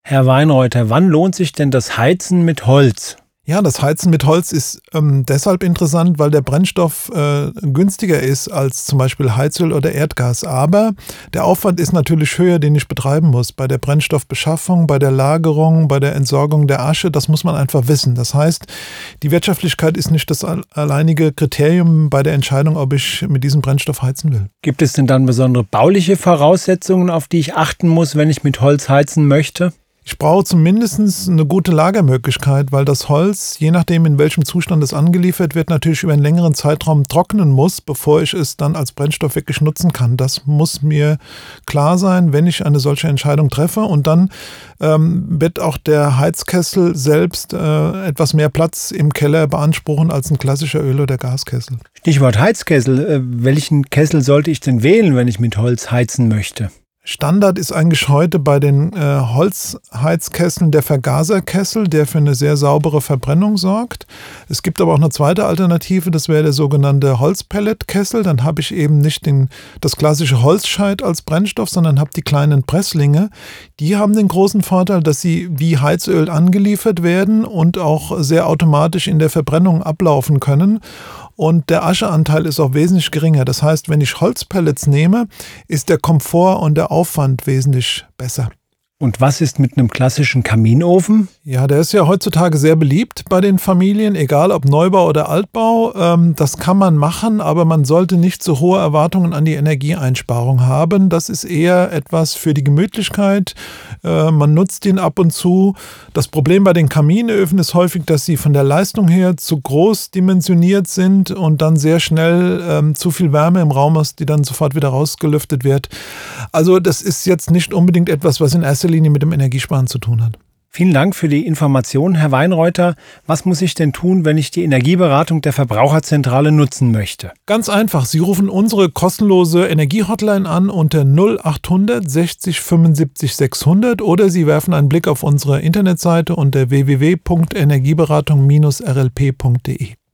Herr Weinreuter, wann lohnt sich denn das Heizen mit Holz? Ja, das Heizen mit Holz ist deshalb interessant, weil der Brennstoff günstiger ist als zum Beispiel Heizöl oder Erdgas. Aber der Aufwand ist natürlich höher, den ich betreiben muss. Bei der Brennstoffbeschaffung, bei der Lagerung, bei der Entsorgung der Asche, das muss man einfach wissen. Das heißt, die Wirtschaftlichkeit ist nicht das alleinige Kriterium bei der Entscheidung, ob ich mit diesem Brennstoff heizen will. Gibt es denn dann besondere bauliche Voraussetzungen, auf die ich achten muss, wenn ich mit Holz heizen möchte? Ich brauche zumindest eine gute Lagermöglichkeit, weil das Holz, je nachdem in welchem Zustand es angeliefert wird, natürlich über einen längeren Zeitraum trocknen muss, bevor ich es dann als Brennstoff wirklich nutzen kann. Das muss mir klar sein, wenn ich eine solche Entscheidung treffe. Und dann wird auch der Heizkessel selbst etwas mehr Platz im Keller beanspruchen als ein klassischer Öl- oder Gaskessel. Stichwort Heizkessel. Welchen Kessel sollte ich denn wählen, wenn ich mit Holz heizen möchte? Standard ist eigentlich heute bei den Holzheizkesseln der Vergaserkessel, der für eine sehr saubere Verbrennung sorgt. Es gibt aber auch eine zweite Alternative, das wäre der sogenannte Holzpelletkessel. Dann habe ich eben nicht das klassische Holzscheit als Brennstoff, sondern habe die kleinen Presslinge. Die haben den großen Vorteil, dass sie wie Heizöl angeliefert werden und auch sehr automatisch in der Verbrennung ablaufen können. Und der Ascheanteil ist auch wesentlich geringer. Das heißt, wenn ich Holzpellets nehme, ist der Komfort und der Aufwand wesentlich besser. Und was ist mit einem klassischen Kaminofen? Ja, der ist ja heutzutage sehr beliebt bei den Familien, egal ob Neubau oder Altbau. Das kann man machen, aber man sollte nicht so hohe Erwartungen an die Energieeinsparung haben. Das ist eher etwas für die Gemütlichkeit. Man nutzt ihn ab und zu. Das Problem bei den Kaminöfen ist häufig, dass sie von der Leistung her zu groß dimensioniert sind und dann sehr schnell zu viel Wärme im Raum ist, die dann sofort wieder rausgelüftet wird. Also das ist jetzt nicht unbedingt etwas, was in erster Linie mit dem Energiesparen zu tun hat. Vielen Dank für die Information, Herr Weinreuter. Was muss ich denn tun, wenn ich die Energieberatung der Verbraucherzentrale nutzen möchte? Ganz einfach. Sie rufen unsere kostenlose Energiehotline an unter 0800 60 75 600 oder Sie werfen einen Blick auf unsere Internetseite unter www.energieberatung-rlp.de.